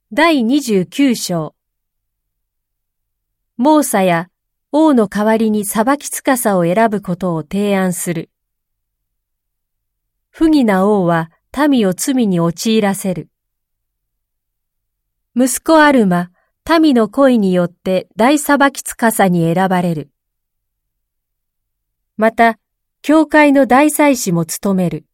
第29章。モーサや王の代わりに裁き司を選ぶことを提案する。不義な王は民を罪に陥らせる。息子アルマ、民の声によって大裁き司に選ばれる。また、教会の大祭司も務める。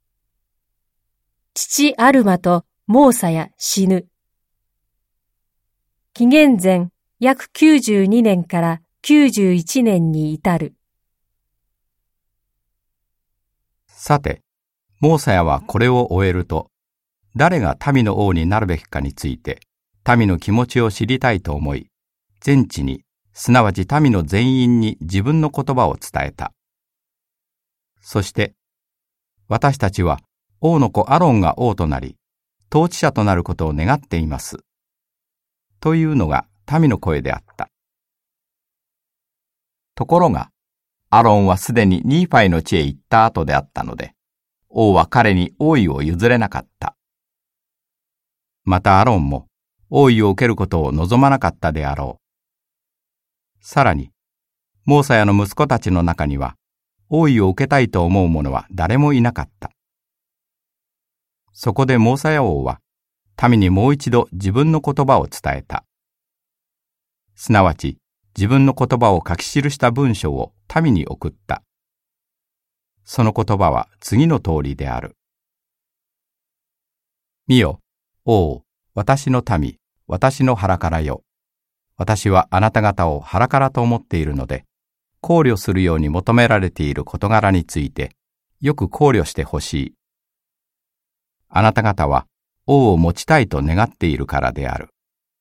父アルマとモーサや死ぬ。紀元前約92年から91年に至る。 さて、モーサヤはこれを終えると、誰が民の王になるべきかについて、民の気持ちを知りたいと思い、全地に、すなわち民の全員に自分の言葉を伝えた。そして、私たちは王の子アロンが王となり、統治者となることを願っています。というのが民の声であった。ところが、アロンはすでにニーファイの地へ行った後であったので、王は彼に王位を譲れなかった。またアロンも王位を受けることを望まなかったであろう。さらに、モーサヤの息子たちの中には、王位を受けたいと思う者は誰もいなかった。そこでモーサヤ王は、民にもう一度自分の言葉を伝えた。すなわち、自分の言葉を書き記した文書を民に送った。その言葉は次の通りである。見よ、王、私の民、私の腹からよ。私はあなた方を腹からと思っているので、考慮するように求められている事柄について、よく考慮してほしい。あなた方は王を持ちたいと願っているからである。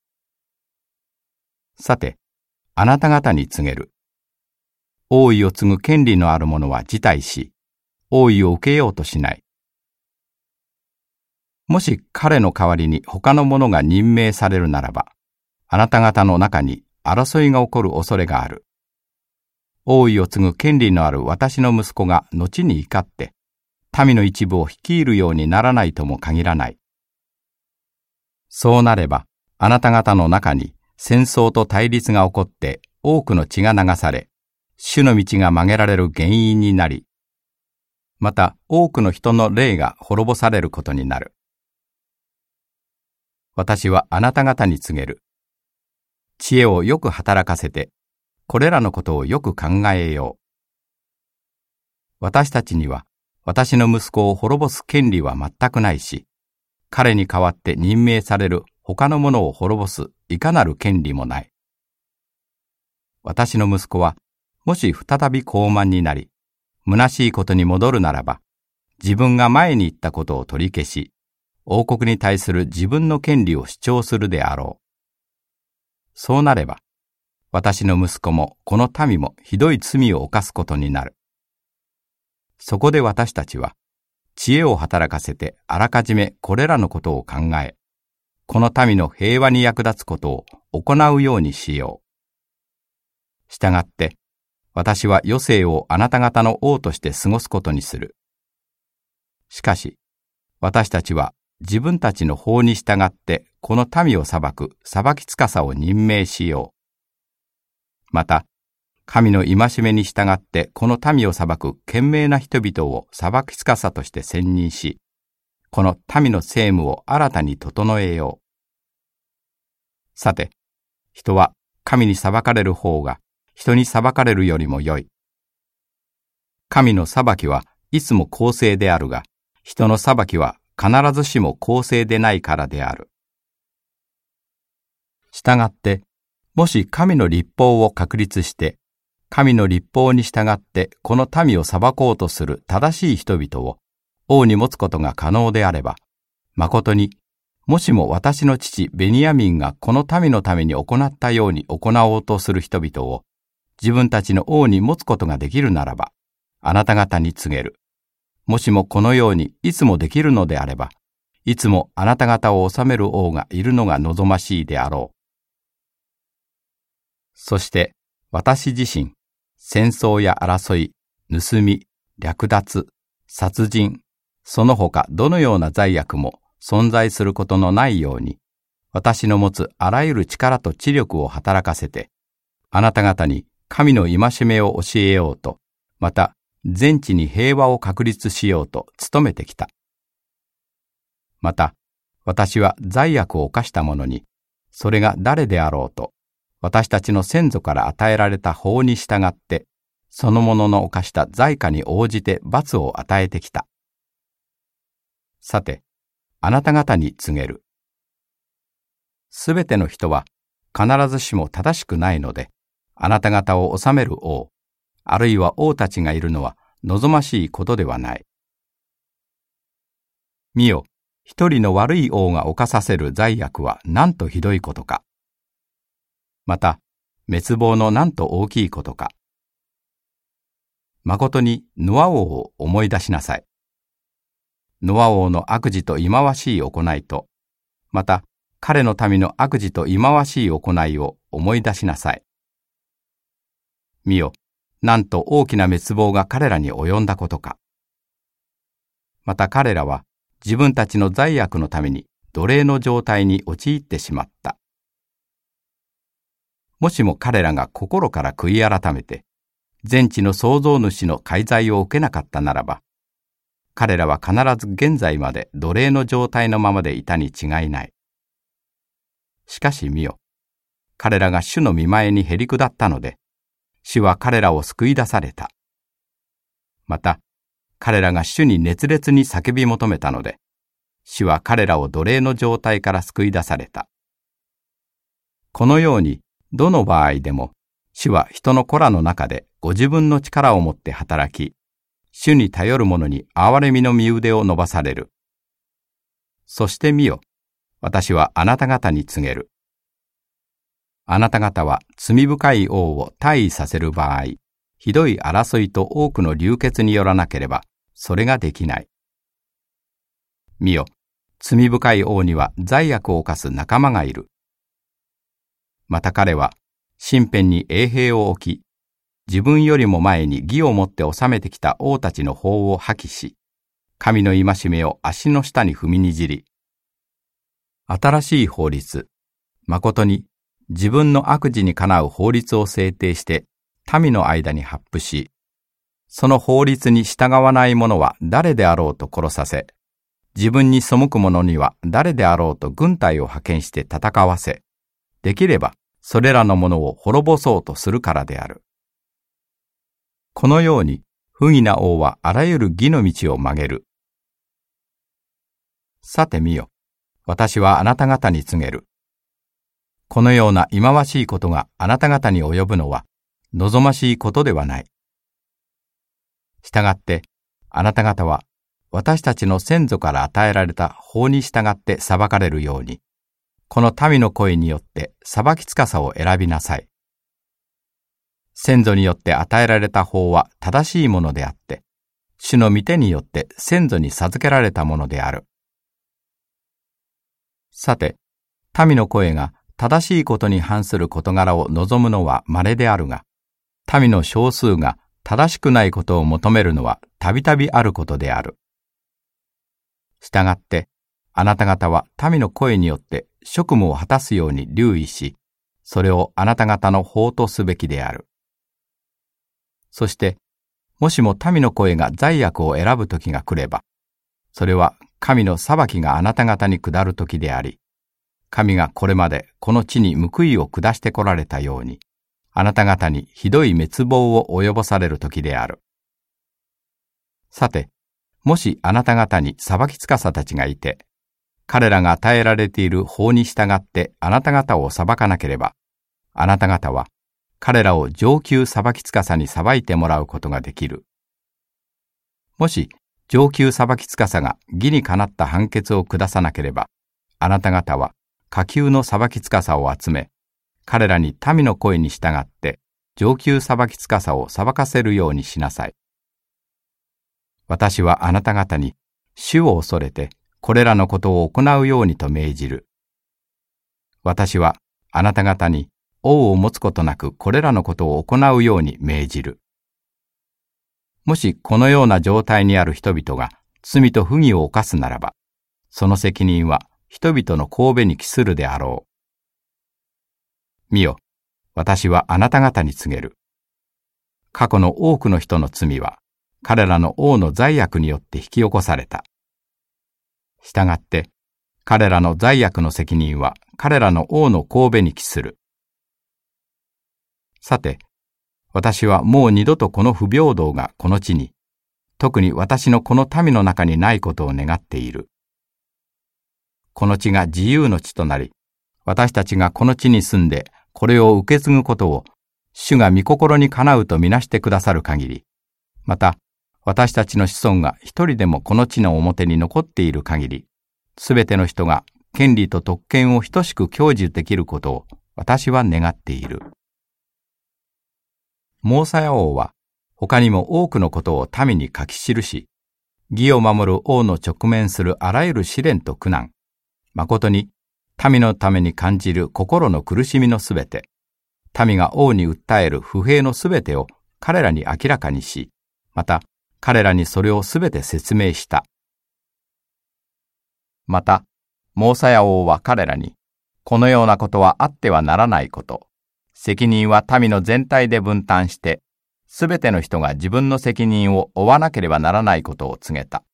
さて、あなた方に告げる。王位を継ぐ権利のある者は辞退し、王位を受けようとしない。もし彼の代わりに他の者が任命されるならば、あなた方の中に争いが起こる恐れがある。王位を継ぐ権利のある私の息子が後に怒って、民の一部を率いるようにならないとも限らない。そうなれば、あなた方の中に戦争と対立が起こって多くの血が流され、主の道が曲げられる原因になり、また多くの人の霊が滅ぼされることになる。私はあなた方に告げる。知恵をよく働かせて、これらのことをよく考えよう。私たちには、私の息子を滅ぼす権利は全くないし、彼に代わって任命される他の者を滅ぼすいかなる権利もない。私の息子は、もし再び高慢になり、虚しいことに戻るならば、自分が前に言ったことを取り消し、王国に対する自分の権利を主張するであろう。そうなれば、私の息子もこの民もひどい罪を犯すことになる。そこで私たちは、知恵を働かせてあらかじめこれらのことを考え、この民の平和に役立つことを行うようにしよう。したがって、私は余生をあなた方の王として過ごすことにする。しかし、私たちは自分たちの法に従ってこの民を裁く裁き司を任命しよう。また、神の戒めに従ってこの民を裁く賢明な人々を裁き司として選任し、この民の政務を新たに整えよう。さて、人は神に裁かれる方が人に裁かれるよりも良い。神の裁きはいつも公正であるが、人の裁きは必ずしも公正でないからである。したがって、もし神の律法を確立して、神の律法に従ってこの民を裁こうとする正しい人々を王に持つことが可能であれば、誠に、もしも私の父ベニヤミンがこの民のために行ったように行おうとする人々を自分たちの王に持つことができるならば、あなた方に告げる。もしもこのようにいつもできるのであれば、いつもあなた方を治める王がいるのが望ましいであろう。そして私自身、戦争や争い、盗み、略奪、殺人、その他どのような罪悪も存在することのないように、 私の持つあらゆる力と知力を働かせて、あなた方に神の戒めを教えようと、また全地に平和を確立しようと努めてきた。また、私は罪悪を犯した者に、それが誰であろうと、私たちの先祖から与えられた法に従って、その者の犯した罪過に応じて罰を与えてきた。さて、あなた方に告げる。すべての人は必ずしも正しくないので、あなた方を治める王、あるいは王たちがいるのは望ましいことではない。見よ、一人の悪い王が犯させる罪悪はなんとひどいことか。また、滅亡のなんと大きいことか。まことにノア王を思い出しなさい。ノア王の悪事と忌まわしい行いと、また彼の民の悪事と忌まわしい行いを思い出しなさい。見よ、なんと大きな滅亡が彼らに及んだことか。また彼らは自分たちの罪悪のために奴隷の状態に陥ってしまった。もしも彼らが心から悔い改めて、全地の創造主の介在を受けなかったならば、彼らは必ず現在まで奴隷の状態のままでいたに違いない。しかし見よ、彼らが主の御前にへり下ったので、主は彼らを救い出された。また、彼らが主に熱烈に叫び求めたので、主は彼らを奴隷の状態から救い出された。このように、どの場合でも、主は人の子らの中でご自分の力をもって働き、主に頼る者に憐れみの御腕を伸ばされる。そして見よ、私はあなた方に告げる。あなた方は罪深い王を退位させる場合、ひどい争いと多くの流血によらなければ、それができない。見よ、罪深い王には罪悪を犯す仲間がいる。また彼は、身辺に衛兵を置き、自分よりも前に義をもって治めてきた王たちの法を破棄し、神の戒めを足の下に踏みにじり、新しい法律、誠に自分の悪事にかなう法律を制定して民の間に発布し、その法律に従わない者は誰であろうと殺させ、自分に背く者には誰であろうと軍隊を派遣して戦わせ、できればそれらの者を滅ぼそうとするからである。このように不義な王はあらゆる義の道を曲げる。さて見よ、私はあなた方に告げる。このような忌まわしいことがあなた方に及ぶのは望ましいことではない。したがってあなた方は私たちの先祖から与えられた法に従って裁かれるように、この民の声によって裁きつかさを選びなさい。先祖によって与えられた法は正しいものであって、主の御手によって先祖に授けられたものである。さて、民の声が正しいことに反する事柄を望むのは稀であるが、民の少数が正しくないことを求めるのはたびたびあることである。したがって、あなた方は民の声によって職務を果たすように留意し、それをあなた方の法とすべきである。そして、もしも民の声が罪悪を選ぶ時が来れば、それは神の裁きがあなた方に下る時であり、神がこれまでこの地に報いを下してこられたように、あなた方にひどい滅亡を及ぼされる時である。さて、もしあなた方に裁き司たちがいて、彼らが与えられている法に従ってあなた方を裁かなければ、あなた方は彼らを上級裁き司に裁いてもらうことができる。もし上級裁き司が義にかなった判決を下さなければ、あなた方は下級の裁き司を集め、彼らに民の声に従って上級裁き司を裁かせるようにしなさい。私はあなた方に主を恐れてこれらのことを行うようにと命じる。私はあなた方に王を持つことなくこれらのことを行うように命じる。もしこのような状態にある人々が罪と不義を犯すならば、その責任は人々の頭に帰するであろう。見よ、私はあなた方に告げる。過去の多くの人の罪は、彼らの王の罪悪によって引き起こされた。したがって、彼らの罪悪の責任は彼らの王の頭に帰する。さて、私はもう二度とこの不平等がこの地に、特に私のこの民の中にないことを願っている。この地が自由の地となり、私たちがこの地に住んでこれを受け継ぐことを、主が御心にかなうとみなしてくださる限り、また私たちの子孫が一人でもこの地の表に残っている限り、すべての人が権利と特権を等しく享受できることを私は願っている。モーサヤ王は他にも多くのことを民に書き記し、義を守る王の直面するあらゆる試練と苦難、誠に民のために感じる心の苦しみのすべて、民が王に訴える不平のすべてを彼らに明らかにし、また彼らにそれをすべて説明した。また、モーサヤ王は彼らに、このようなことはあってはならないこと、責任は民の全体で分担して、すべての人が自分の責任を負わなければならないことを告げた。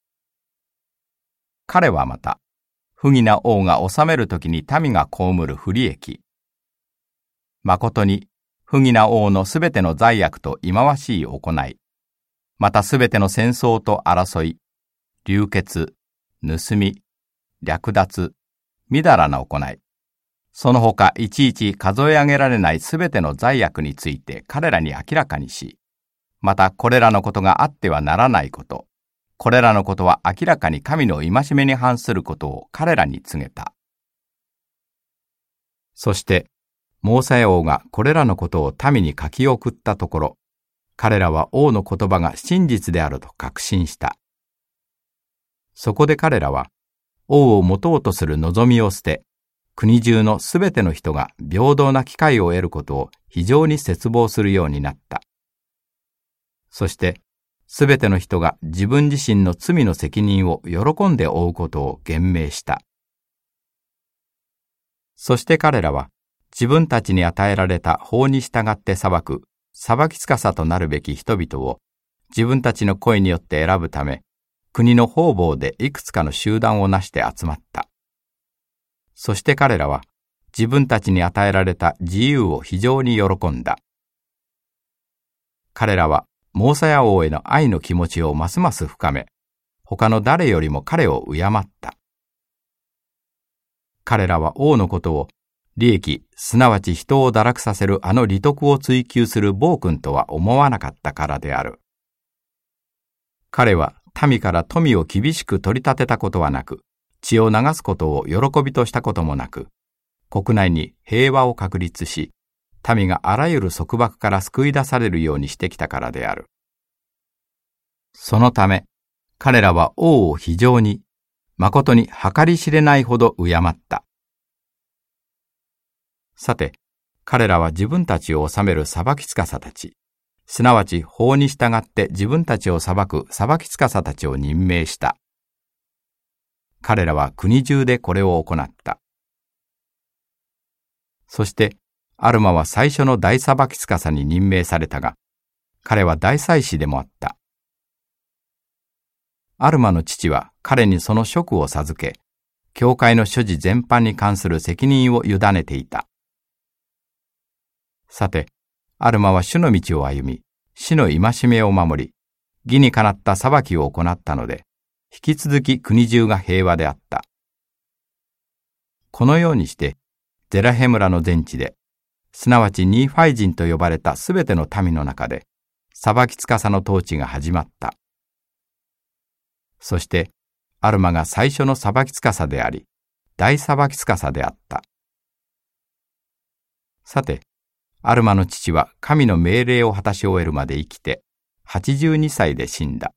彼はまた、不義な王が治めるときに民が被る不利益、誠に不義な王のすべての罪悪と忌まわしい行い、またすべての戦争と争い、流血、盗み、略奪、みだらな行い、その他いちいち数え上げられないすべての罪悪について彼らに明らかにし、またこれらのことがあってはならないこと、これらのことは明らかに神の戒めに反することを彼らに告げた。そして、モーサヤ王がこれらのことを民に書き送ったところ、彼らは王の言葉が真実であると確信した。そこで彼らは、王を持とうとする望みを捨て、国中のすべての人が平等な機会を得ることを非常に切望するようになった。そして、すべての人が自分自身の罪の責任を喜んで負うことを言明した。そして彼らは、自分たちに与えられた法に従って裁く、裁き司となるべき人々を自分たちの声によって選ぶため、国の方々でいくつかの集団をなして集まった。そして彼らは自分たちに与えられた自由を非常に喜んだ。彼らはモーサヤ王への愛の気持ちをますます深め、他の誰よりも彼を敬った。彼らは王のことを利益、すなわち人を堕落させるあの利得を追求する暴君とは思わなかったからである。彼は民から富を厳しく取り立てたことはなく、血を流すことを喜びとしたこともなく、国内に平和を確立し、民があらゆる束縛から救い出されるようにしてきたからである。そのため、彼らは王を非常に、誠に計り知れないほど敬った。さて、彼らは自分たちを治める裁き司たち、すなわち法に従って自分たちを裁く裁き司たちを任命した。彼らは国中でこれを行った。そして、アルマは最初の大裁き司に任命されたが、彼は大祭司でもあった。アルマの父は彼にその職を授け、教会の所持全般に関する責任を委ねていた。さて、アルマは主の道を歩み、主の戒めを守り、義にかなった裁きを行ったので、引き続き国中が平和であった。このようにして、ゼラヘムラの全地で、すなわちニーファイ人と呼ばれたすべての民の中で、裁き司の統治が始まった。そして、アルマが最初の裁き司であり、大裁き司であった。さて、アルマの父は神の命令を果たし終えるまで生きて、82歳で死んだ。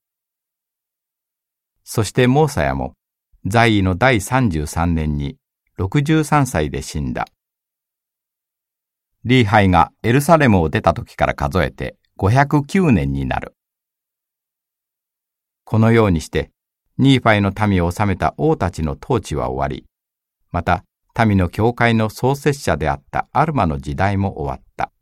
そしてモーサヤも、在位の第33年に63歳で死んだ。リーハイがエルサレムを出た時から数えて509年になる。このようにして、ニーファイの民を治めた王たちの統治は終わり、 また民の教会の創設者であったアルマの時代も終わった。